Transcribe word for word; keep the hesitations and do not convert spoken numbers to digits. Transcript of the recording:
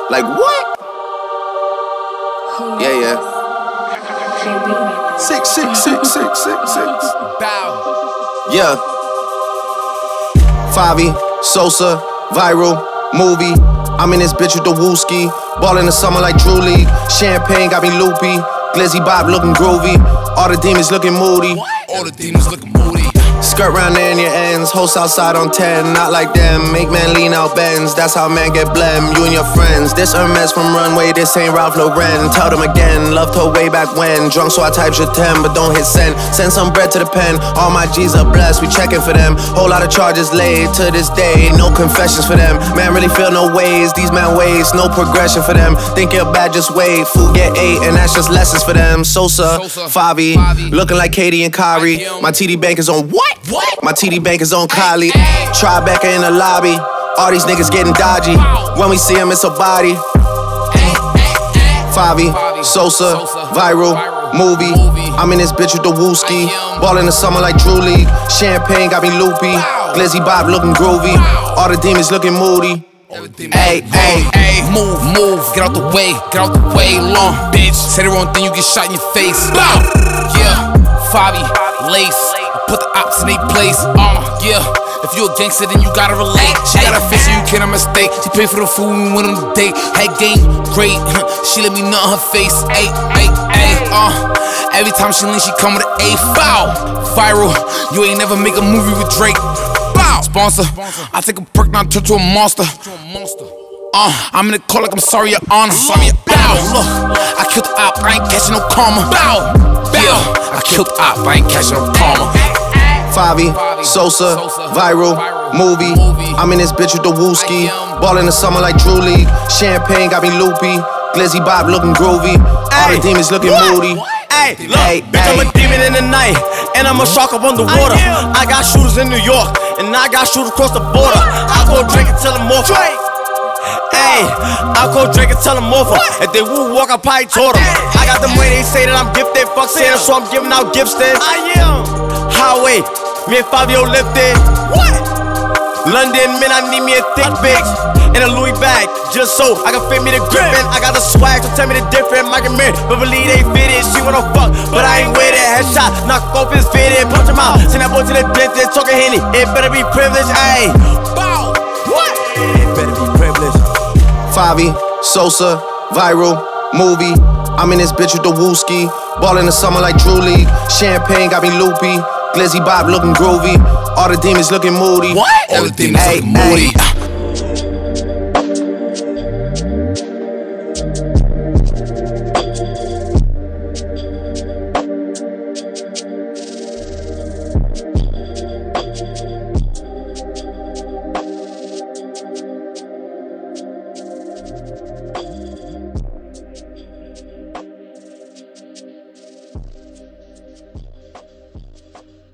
Like what? Yeah, yeah. Six, six, six, six, six, six. Bow. Yeah. Favi, Sosa, viral, movie. I'm in this bitch with the wooski. Ball in the summer like Drew League. Champagne got me loopy. Glizzy Bob looking groovy. All the demons looking moody. All the demons looking moody. Skirt round there in your ends, host outside on ten, not like them. Make man lean out bends, that's how man get blem. You and your friends, this Hermes from Runway, this ain't Ralph Lauren. Tell them again, loved her way back when. Drunk so I typed your ten, but don't hit send. Send some bread to the pen, all my G's are blessed, we checking for them. Whole lot of charges laid to this day, no confessions for them. Man really feel no ways, these man ways, no progression for them. Think you're bad, just wait, food get ate, and that's just lessons for them. Sosa, Favi, looking like Katie and Kyrie. My T D bank is on what? What? My T D bank is on Kylie. Tribeca in the lobby. All these niggas getting dodgy. When we see him, it's a body. Favi, Sosa, viral, movie. I'm in this bitch with the wooski. Ball in the summer like Drew League. Champagne got me loopy. Glizzy Bob looking groovy. All the demons looking moody. Hey, hey, hey, move, move, get out the way, get out the way, long bitch. Say the wrong thing, you get shot in your face. Bow, yeah, Favi, lace, put the ops in their place. Uh, yeah, if you a gangster, then you gotta relate. She got a face, so you cannot mistake. She paid for the food, we went on the date. Had game, great, she let me nut on her face. Ay, ay, ay, uh, every time she lean, she come with an A. Foul, viral, you ain't never make a movie with Drake. Sponsor, I take a perk, now turn to a monster. Uh, I'm in the call like I'm sorry, your honor. Sorry, your bow. Look, I killed the op, I ain't catching no karma. Bow, yeah, I killed the op, I ain't catching no karma. Favi, Sosa, viral, movie. I'm in this bitch with the wooski. Ball in the summer like Drew League. Champagne got me loopy. Glizzy Bob looking groovy. All the demons looking moody. Hey, look, hey, bitch, hey. I'm a demon in the night, and I'm a shark up on the water. I, I got shooters in New York, and I got shooters across the border. I go drink and tell them off. Hey, I go drink and tell them off. If they woo walk, I probably taught them. I got them way they say that I'm gifted. Fuck Santa, so I'm giving out gifts then. I am. Highway, me and Fabio lifted. What? London, man, I need me a thick bitch. In a Louis bag, just so I can fit me the grip. And I got the swag, so tell me the difference. Mike and Mary, but believe they fit it. She wanna fuck, but I ain't with it. Headshot, knock off his fitted, punch him out. Send that boy to the dentist, talking Henny. It better be privileged, ayy. Bow. What? It better be privileged. Favi, Sosa, viral, movie. I'm in this bitch with the wooski. Ball in the summer like Drew League. Champagne got me loopy. Glizzy Bob looking groovy. All the demons looking moody. What? All the demons looking moody.